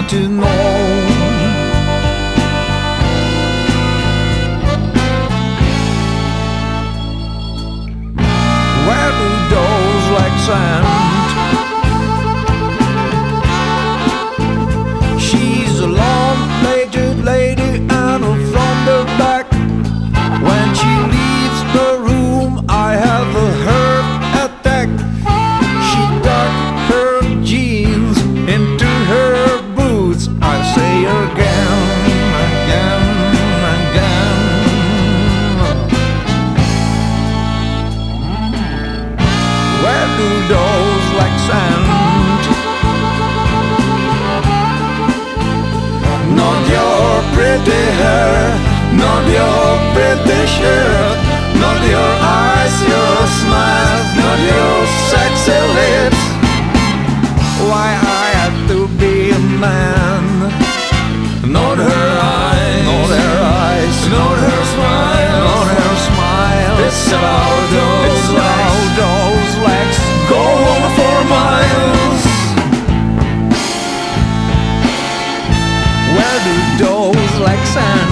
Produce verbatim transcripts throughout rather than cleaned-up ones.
want to know. Where do those legs end? She's a long-legged lady and from the back. When she leaves the room, I have a heart attack. She tucked her jeans into her boots. I say again, again, again. Where do those legs end? Not your pretty hair, not your pretty shirt, not your eyes, your smile, not your sexy lips. Why I have to be a man? Not her eyes, not her eyes, not her smile, not her smile. It's about those it's legs, about those legs. Go on for miles. Where do those legs end?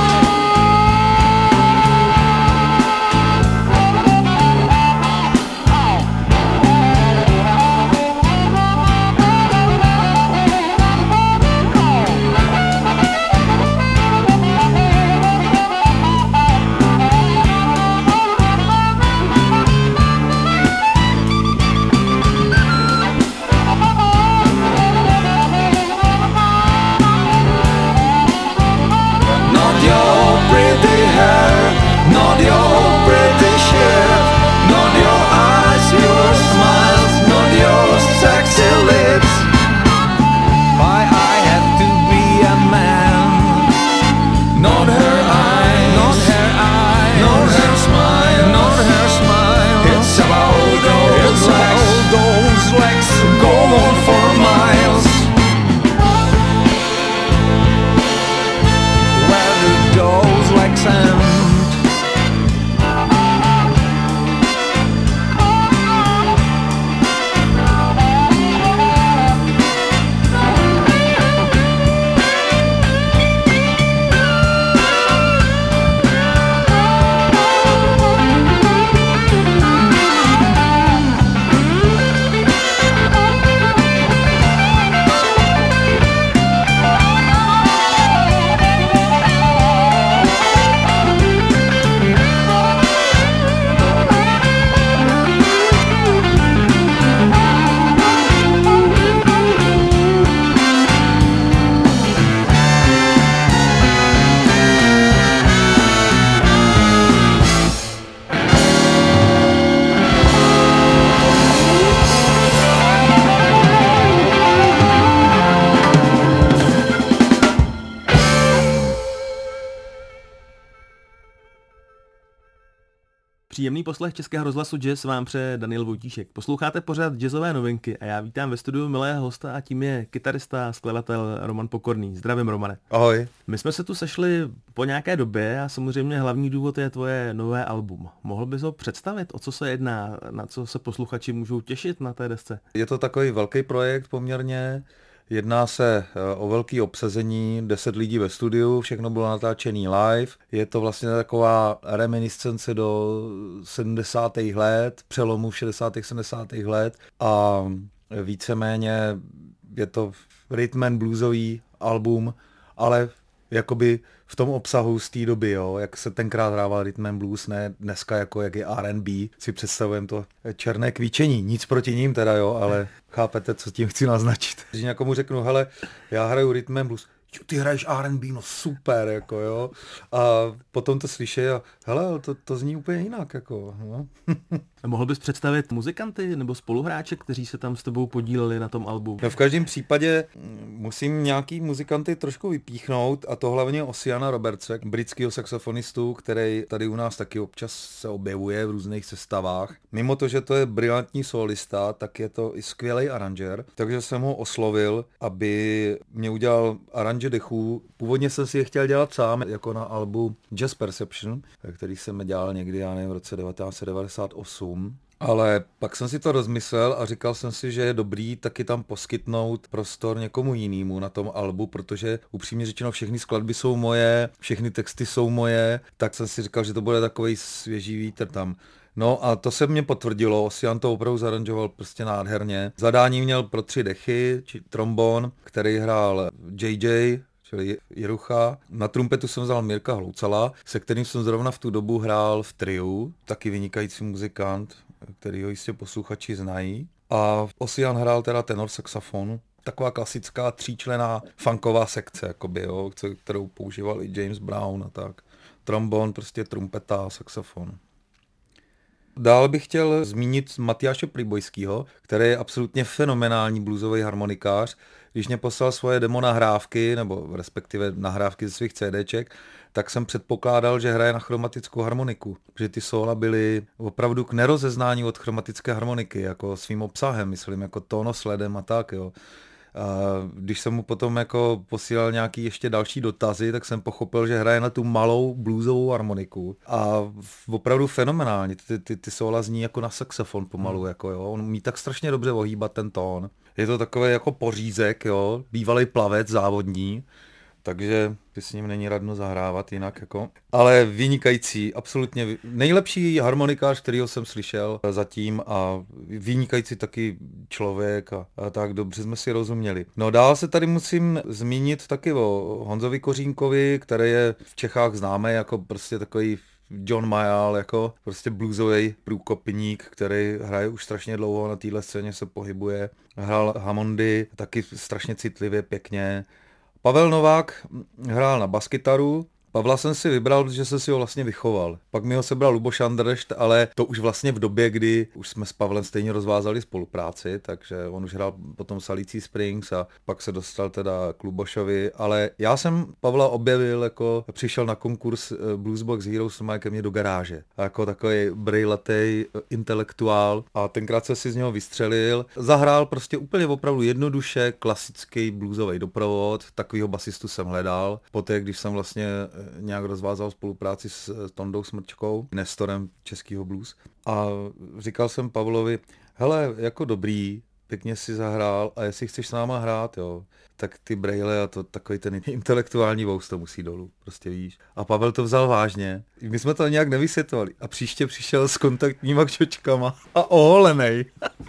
Příjemný poslech Českého rozhlasu Jazz vám přeje Daniel Vojtíšek. Posloucháte pořád jazzové novinky a já vítám ve studiu milého hosta a tím je kytarista a skladatel Roman Pokorný. Zdravím, Romane. Ahoj. My jsme se tu sešli po nějaké době a samozřejmě hlavní důvod je tvoje nové album. Mohl bys ho představit, o co se jedná, na co se posluchači můžou těšit na té desce? Je to takový velký projekt poměrně. Jedná se o velké obsazení, deset lidí ve studiu, všechno bylo natáčený live. Je to vlastně taková reminiscence do sedmdesátých let, přelomu šedesátých sedmdesátých let a víceméně je to rhythm and bluesový album, ale jakoby v tom obsahu z té doby, jo, jak se tenkrát hrával rhythm and blues, ne dneska jako jak je R and B, si představujeme to černé kvíčení, nic proti ním teda, jo, ale chápete, co tím chci naznačit. Když někomu řeknu, hele, já hraju rhythm and blues, ty hraješ R and B, no super, jako jo, a potom to slyší a hele, to, to zní úplně jinak, jako, no. Mohl bys představit muzikanty nebo spoluhráče, kteří se tam s tebou podíleli na tom albu? No v každém případě musím nějaký muzikanty trošku vypíchnout a to hlavně Ossiana Robertse, britského saxofonistu, který tady u nás taky občas se objevuje v různých sestavách. Mimo to, že to je brilantní solista, tak je to i skvělý aranžér, takže jsem ho oslovil, aby mě udělal aranže dechů. Původně jsem si je chtěl dělat sám, jako na albu Jazz Perception, který jsem dělal někdy, já nevím, v roce devatenáct set devadesát osm. Ale pak jsem si to rozmyslel a říkal jsem si, že je dobrý taky tam poskytnout prostor někomu jinému na tom albu, protože upřímně řečeno všechny skladby jsou moje, všechny texty jsou moje, tak jsem si říkal, že to bude takovej svěží vítr tam. No a to se mě potvrdilo, Ossian to opravdu zaranžoval prostě nádherně. Zadání měl pro tři dechy, či trombon, který hrál J J, čili Jirucha. Na trumpetu jsem vzal Mirka Hloucala, se kterým jsem zrovna v tu dobu hrál v triu, taky vynikající muzikant, který ho jistě posluchači znají. A Ossian hrál teda tenor saxofon, taková klasická tříčlenná funková sekce, jakoby, jo, kterou používal i James Brown a tak. Trombon, prostě trumpeta, saxofon. Dál bych chtěl zmínit Matyáše Plibojskýho, který je absolutně fenomenální bluesový harmonikář. Když mě poslal svoje demo nahrávky, nebo respektive nahrávky ze svých CDček, tak jsem předpokládal, že hraje na chromatickou harmoniku. Že ty sóla byly opravdu k nerozeznání od chromatické harmoniky, jako svým obsahem, myslím, jako tónosledem a tak, jo. A když jsem mu potom jako posílal nějaký ještě další dotazy, tak jsem pochopil, že hraje na tu malou bluesovou harmoniku a opravdu fenomenálně. Ty, ty, ty sóla zní jako na saxofon pomalu, jako jo. On umí tak strašně dobře ohýbat ten tón. Je to takový jako pořízek, jo, bývalý plavec závodní, takže by s ním není radno zahrávat jinak, jako. Ale vynikající, absolutně nejlepší harmonikář, kterýho jsem slyšel zatím a vynikající taky člověk a, a tak dobře jsme si rozuměli. No dál se tady musím zmínit taky o Honzovi Kořínkovi, který je v Čechách známý jako prostě takový John Mayall, jako prostě bluesový průkopník, který hraje už strašně dlouho, na téhle scéně se pohybuje. Hrál Hammondy, taky strašně citlivě, pěkně. Pavel Novák hrál na baskytaru. Pavla jsem si vybral, protože jsem si ho vlastně vychoval. Pak mi ho sebral Luboš Andršt, ale to už vlastně v době, kdy už jsme s Pavlem stejně rozvázali spolupráci, takže on už hrál potom Salicí Springs a pak se dostal teda k Lubošovi, ale já jsem Pavla objevil, jako přišel na konkurs Bluesbox Heroes, má ke mně do garáže, jako takový brejlatej intelektuál a tenkrát se si z něho vystřelil. Zahrál prostě úplně opravdu jednoduše klasický bluesový doprovod, takovýho basistu jsem hledal. Poté, když jsem vlastně nějak rozvázal spolupráci s Tondou Smrčkou, nestorem českýho blues. A říkal jsem Pavlovi, hele, jako dobrý, pěkně si zahrál a jestli chceš s náma hrát, jo, tak ty brejle a to takový ten intelektuální vous to musí dolů, prostě víš. A Pavel to vzal vážně. My jsme to nějak nevysvětovali. A příště přišel s kontaktníma kčočkama a oholenej.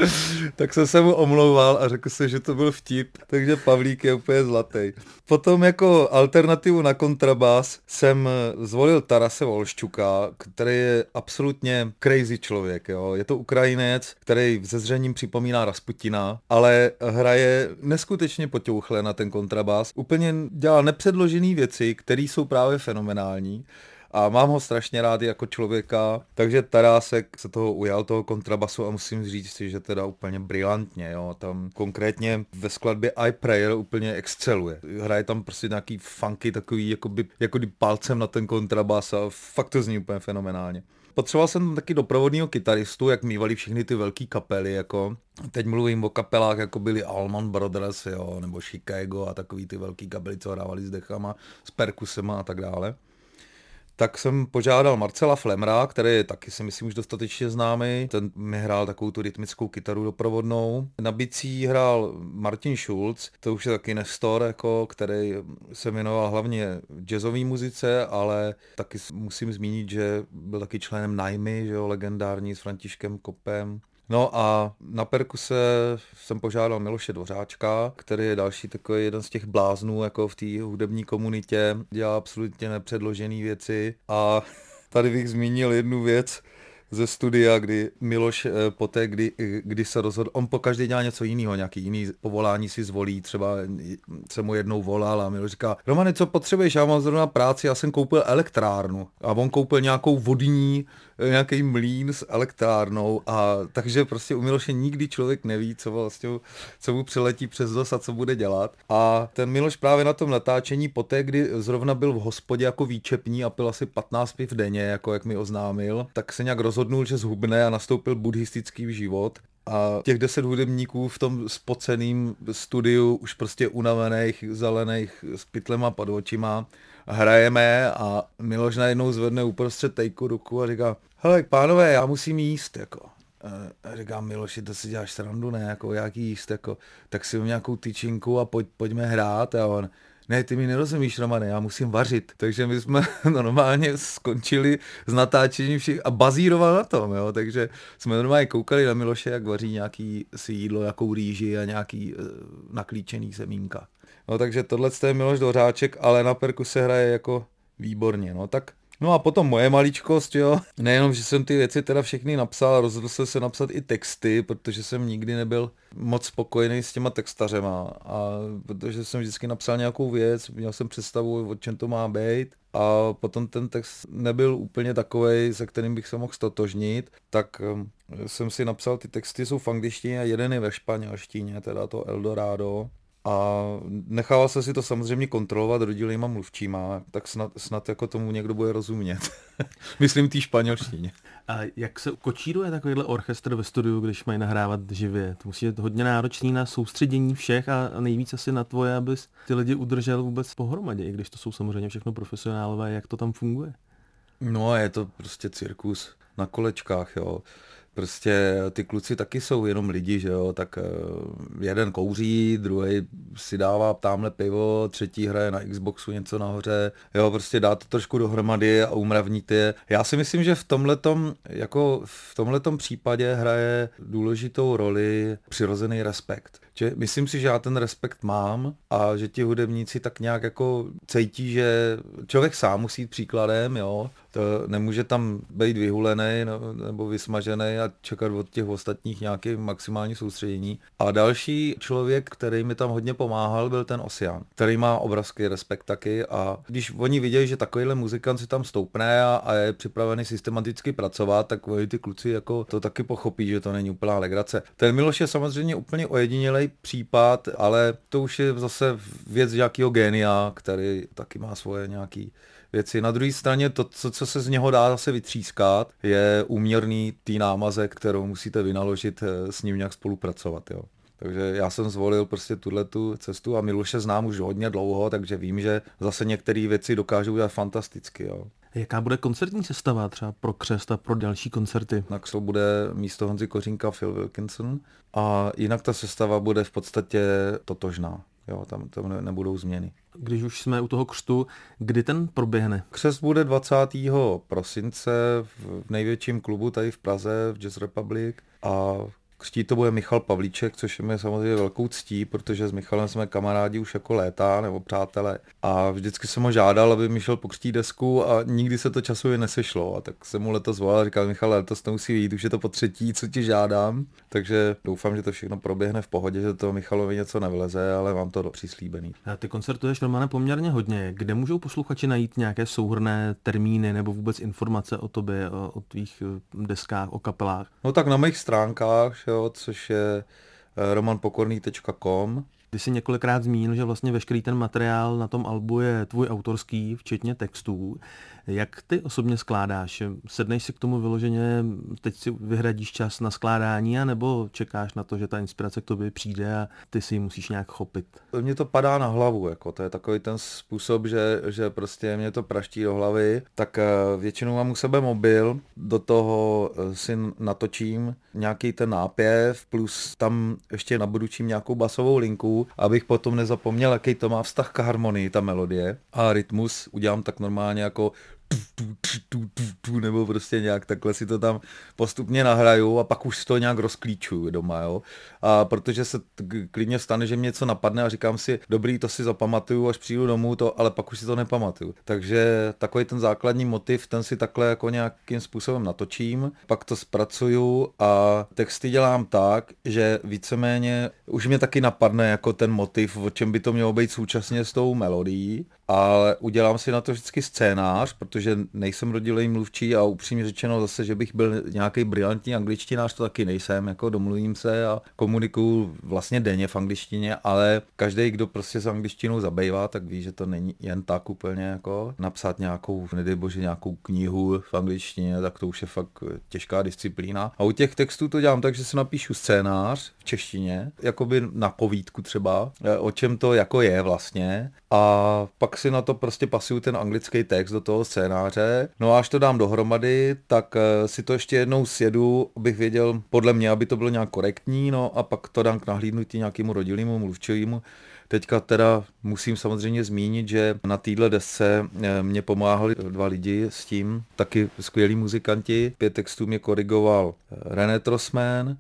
Tak jsem se mu omlouval a řekl se, že to byl vtip. Takže Pavlík je úplně zlatý. Potom jako alternativu na kontrabas jsem zvolil Tarase Volščuka, který je absolutně crazy člověk. Jo. Je to Ukrajinec, který se zřením připomíná Rasputina, ale hraje neskutečně poťouchle na ten kontrabas. Úplně dělá nepředložené věci, které jsou právě fenomenální. A mám ho strašně rád jako člověka, takže Tarásek se toho ujal, toho kontrabasu a musím říct si, že teda úplně brilantně, jo, tam konkrétně ve skladbě I Prayer úplně exceluje. Hraje tam prostě nějaký funky takový, jakoby, jakoby palcem na ten kontrabas a fakt to zní úplně fenomenálně. Potřeboval jsem tam taky doprovodného kytaristu, jak mívali všechny ty velké kapely, jako teď mluvím o kapelách, jako byly Allman Brothers, jo, nebo Chicago a takový ty velký kapely, co hrávali s dechama, s perkusema a tak dále. Tak jsem požádal Marcela Flemra, který je taky si myslím už dostatečně známý. Ten mi hrál takovou tu rytmickou kytaru doprovodnou. Na bicí hrál Martin Schulz, to už je taky nestor, jako, který se věnoval hlavně jazzové muzice, ale taky musím zmínit, že byl taky členem Najmy, že jo, legendární s Františkem Kopem. No a na perkuse jsem požádal Miloše Dvořáčka, který je další takový jeden z těch bláznů jako v té hudební komunitě, dělá absolutně nepředložené věci a tady bych zmínil jednu věc ze studia, kdy Miloš poté, kdy, kdy se rozhodl, on pokaždé dělá něco jiného, nějaký jiný povolání si zvolí, třeba se mu jednou volal a Miloš říká, Romane, co potřebuješ, já mám zrovna práci, já jsem koupil elektrárnu a on koupil nějakou vodní, nějaký mlýn s elektrárnou a takže prostě u Miloše nikdy člověk neví, co vlastně, co mu přiletí přes nos a co bude dělat. A ten Miloš právě na tom natáčení poté, kdy zrovna byl v hospodě jako výčepní a pil asi patnáct piv denně, jako jak mi oznámil, tak se nějak rozhodnul, že zhubne a nastoupil buddhistický život. A těch deset hudebníků v tom spoceným studiu už prostě unavených, zelených s pytlema pod očima hrajeme a Miloš najednou zvedne uprostřed tejku ruku a říká, hele pánové, já musím jíst, jako. A říkám, Miloši, to si děláš srandu, ne, jako jaký jíst, jako, tak si mám nějakou tyčinku a pojď, pojďme hrát a on, ne, ty mi nerozumíš, Romane, já musím vařit. Takže my jsme normálně skončili s natáčením všech a bazíroval na tom, jo, takže jsme normálně koukali na Miloše, jak vaří nějaký si jídlo, jakou rýži a nějaký uh, naklíčený semínka. No takže tohle je Miloš Dvořáček, ale na perku se hraje jako výborně, no tak. No a potom moje maličkost, jo. Nejenom, že jsem ty věci teda všechny napsal, rozhodl jsem se napsat i texty, protože jsem nikdy nebyl moc spokojený s těma textařema. A protože jsem vždycky napsal nějakou věc, měl jsem představu, o čem to má být. A potom ten text nebyl úplně takovej, se kterým bych se mohl stotožnit, tak jsem si napsal, ty texty jsou v angličtině a jeden je ve španělštině, teda to Eldorado. A nechával se si to samozřejmě kontrolovat rodilýma mluvčíma, tak snad, snad jako tomu někdo bude rozumět. Myslím tý španělštině. A jak se kočíruje takovýhle orchestr ve studiu, když mají nahrávat živě? To musí být hodně náročný na soustředění všech a nejvíc asi na tvoje, abys ty lidi udržel vůbec pohromadě, i když to jsou samozřejmě všechno profesionálové, jak to tam funguje? No je to prostě cirkus na kolečkách, jo. Prostě ty kluci taky jsou jenom lidi, že jo, tak jeden kouří, druhý si dává tamhle pivo, třetí hraje na Xboxu něco nahoře, jo, prostě dá to trošku dohromady a umravníte je. Já si myslím, že v tomhletom, jako v tomhletom případě hraje důležitou roli přirozený respekt. Že myslím si, že já ten respekt mám a že ti hudebníci tak nějak jako cítí, že člověk sám musí jít příkladem, jo, to nemůže tam být vyhulený no, nebo vysmažený a čekat od těch ostatních nějaké maximální soustředění. A další člověk, který mi tam hodně pomáhal, byl ten Osian, který má obrovský respekt taky a když oni vidějí, že takovýhle muzikant si tam stoupne a, a je připravený systematicky pracovat, tak oni ty kluci jako to taky pochopí, že to není úplná legrace. Ten Miloš je samozřejmě úplně ojedinělej případ, ale to už je zase věc nějakého génia, který taky má svoje nějaký věci. Na druhé straně to, co, co se z něho dá zase vytřískat, je úměrný tý námaze, kterou musíte vynaložit s ním nějak spolupracovat. Jo. Takže já jsem zvolil prostě tuhletu cestu a Miloše znám už hodně dlouho, takže vím, že zase některé věci dokážou dělat fantasticky. Jo. Jaká bude koncertní sestava třeba pro Křest a pro další koncerty? Na Křest bude místo Honzy Kořínka Phil Wilkinson a jinak ta sestava bude v podstatě totožná. Jo, tam, tam nebudou změny. Když už jsme u toho křtu, kdy ten proběhne? Křest bude dvacátého prosince v největším klubu tady v Praze, v Jazz Republic a křtí to bude Michal Pavlíček, což je mi samozřejmě velkou ctí, protože s Michalem jsme kamarádi už jako léta nebo přátelé. A vždycky jsem ho žádal, aby mi šel pokřtít desku a nikdy se to časově nesešlo. A tak jsem mu letos volal a říkal, Michale, letos to musí vyjít, už je to po třetí, co ti žádám. Takže doufám, že to všechno proběhne v pohodě, že to Michalovi něco nevyleze, ale mám to přislíbený. A ty koncertuješ, Romane, poměrně hodně. Kde můžou posluchači najít nějaké souhrnné termíny nebo vůbec informace o tobě, o, o tvých deskách, o kapelách? No tak na mých stránkách, jo, což je roman pokorný tečka com. Ty jsi několikrát zmínil, že vlastně veškerý ten materiál na tom albu je tvůj autorský, včetně textů. Jak ty osobně skládáš? Sedneš si k tomu vyloženě, teď si vyhradíš čas na skládání, anebo čekáš na to, že ta inspirace k tobě přijde a ty si ji musíš nějak chopit? Mně to padá na hlavu, jako to je takový ten způsob, že, že prostě mě to praští do hlavy, tak většinou mám u sebe mobil, do toho si natočím nějaký ten nápěv, plus tam ještě nabudučím nějakou basovou linku, abych potom nezapomněl, jaký to má vztah k harmonii, ta melodie. A rytmus udělám tak normálně jako tu, tu, tu, tu, tu, nebo prostě nějak takhle si to tam postupně nahraju a pak už to nějak rozklíčuju doma, jo. A protože se t- klidně stane, že mě něco napadne a říkám si, dobrý, to si zapamatuju, až přijdu domů, to, ale pak už si to nepamatuju. Takže takový ten základní motiv, ten si takhle jako nějakým způsobem natočím, pak to zpracuju a texty dělám tak, že víceméně už mě taky napadne jako ten motiv, o čem by to mělo být současně s tou melodií, ale udělám si na to vždycky scénář, protože nejsem rodilej mluvčí a upřímně řečeno zase, že bych byl nějaký brilantní angličtinář, to taky nejsem, jako domluvím se a komunikuju vlastně denně v angličtině, ale každý, kdo prostě s angličtinou zabývá, tak ví, že to není jen tak úplně jako napsat nějakou, nedej bože, nějakou knihu v angličtině, tak to už je fakt těžká disciplína. A u těch textů to dělám tak, že si napíšu scénář v češtině, jakoby na povídku třeba, o čem to jako je vlastně a pak si na to prostě pasuju ten anglický text do toho scénáře. No a až to dám dohromady, tak si to ještě jednou sjedu, abych věděl, podle mě, aby to bylo nějak korektní, no a pak to dám k nahlídnutí nějakému rodillému mluvčímu. Teďka teda musím samozřejmě zmínit, že na téhle desce mě pomáhali dva lidi s tím, taky skvělí muzikanti. Pět textů mě korigoval René Trossman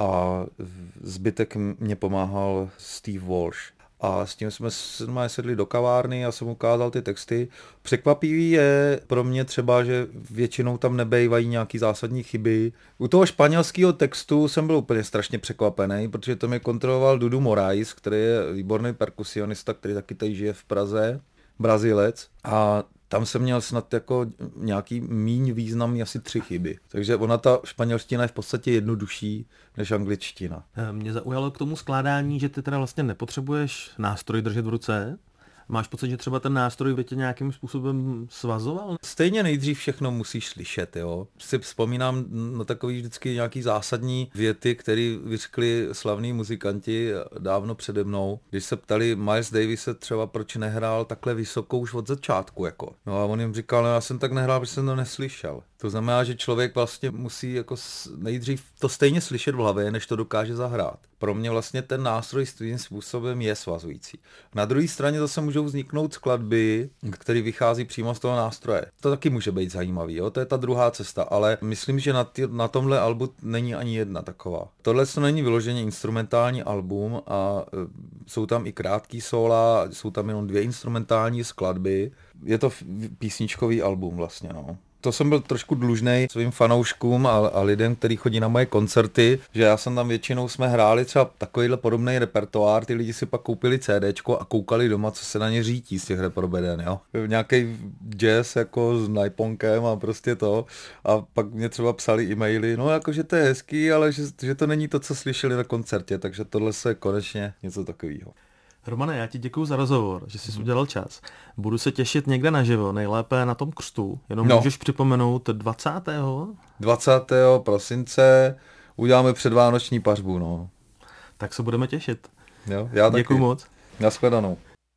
a zbytek mě pomáhal Steve Walsh. A s tím jsme sedli do kavárny a jsem ukázal ty texty. Překvapivý je pro mě třeba, že většinou tam nebejvají nějaký zásadní chyby. U toho španělského textu jsem byl úplně strašně překvapený, protože to mě kontroloval Dudu Moraes, který je výborný perkusionista, který taky tady žije v Praze, Brazilec. A tam jsem měl snad jako nějaký míň významný asi tři chyby. Takže ona ta španělština je v podstatě jednodušší než angličtina. Mě zaujalo k tomu skládání, že ty teda vlastně nepotřebuješ nástroj držet v ruce. Máš pocit, že třeba ten nástroj by tě nějakým způsobem svazoval? Stejně nejdřív všechno musíš slyšet, jo. Si vzpomínám na takový vždycky nějaký zásadní věty, které vyřkli slavní muzikanti dávno přede mnou. Když se ptali Miles Davise třeba, proč nehrál takhle vysoko už od začátku, jako. No a on jim říkal, no já jsem tak nehrál, protože jsem to neslyšel. To znamená, že člověk vlastně musí jako nejdřív to stejně slyšet v hlavě, než to dokáže zahrát. Pro mě vlastně ten nástroj svým způsobem je svazující. Na druhé straně zase můžou vzniknout skladby, které vychází přímo z toho nástroje. To taky může být zajímavý, jo? To je ta druhá cesta, ale myslím, že na, tý, na tomhle albu není ani jedna taková. Tohle to není vyloženě instrumentální album a e, jsou tam i krátký sóla, jsou tam jenom dvě instrumentální skladby. Je to písničkový album vlastně, no. To jsem byl trošku dlužnej svým fanouškům a, a lidem, kteří chodí na moje koncerty, že já jsem tam většinou jsme hráli třeba takovýhle podobný repertoár, ty lidi si pak koupili CDčko a koukali doma, co se na ně řítí z těch reprodukcí, jo. Nějaký jazz jako s najponkem a prostě to a pak mě třeba psali e-maily, no jakože to je hezký, ale že, že to není to, co slyšeli na koncertě, takže tohle se konečně něco takového. Romane, já ti děkuju za rozhovor, že jsi udělal čas. Budu se těšit někde naživo, nejlépe na tom křtu. Jenom no. Můžeš připomenout dvacátého dvacátého prosince uděláme předvánoční pařbu, no. Tak se budeme těšit. Jo, já taky. Děkuju moc. Nashledanou.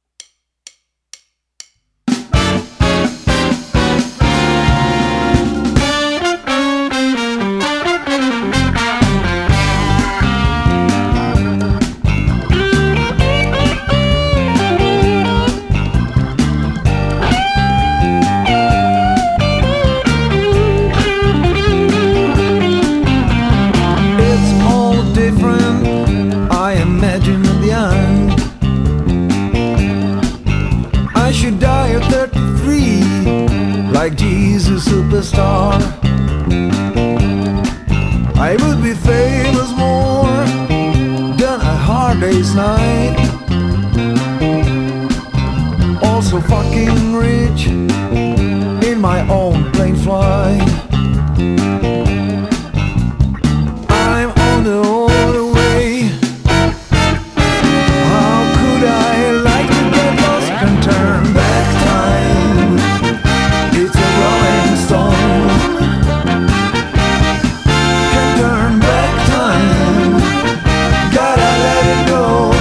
Like Jesus superstar, I would be famous more than a hard day's night. Also fucking rich in my own plane flight. I'm on the other way. How could I like to get lost and turn back time? It's a rolling stone. Can turn back time. Gotta let it go.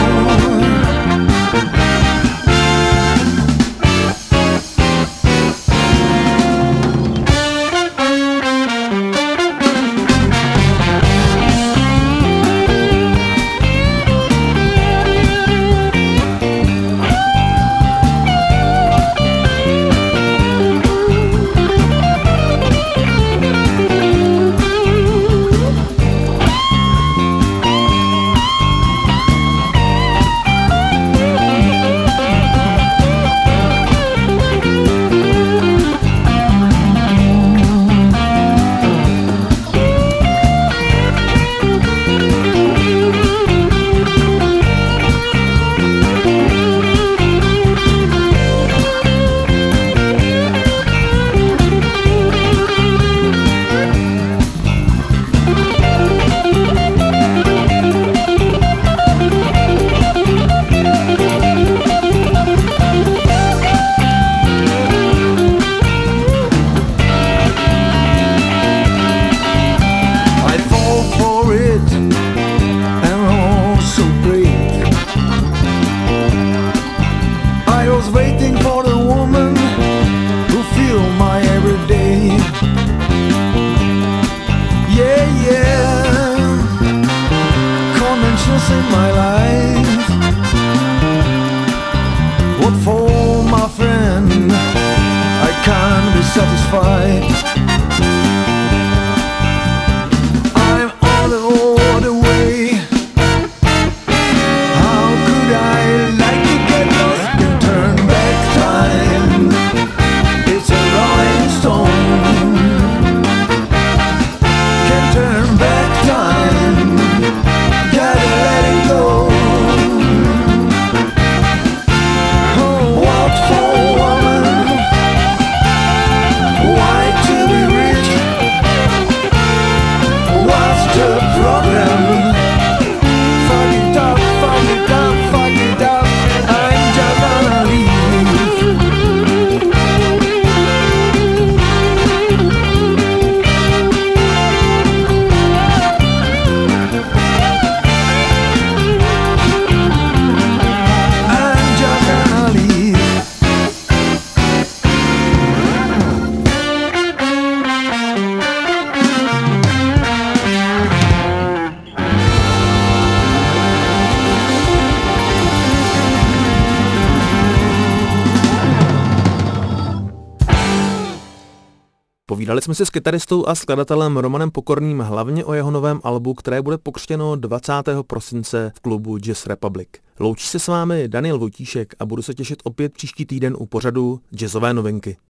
what for, my friend? I can't be satisfied. I'm all over the way. How could I like to get lost and turn back time? It's a rolling stone. Can't turn back time. Gotta let it go. Oh, what for, woman? Why to be rich? What's the problem? Fuck it up, fuck it up, fuck it up. I'm just gonna leave. I'm just gonna leave. Povídali jsme si s kytaristou a skladatelem Romanem Pokorným hlavně o jeho novém albu, které bude pokřtěno dvacátého prosince v klubu Jazz Republic. Loučí se s vámi Daniel Vojtíšek a budu se těšit opět příští týden u pořadu Jazzové novinky.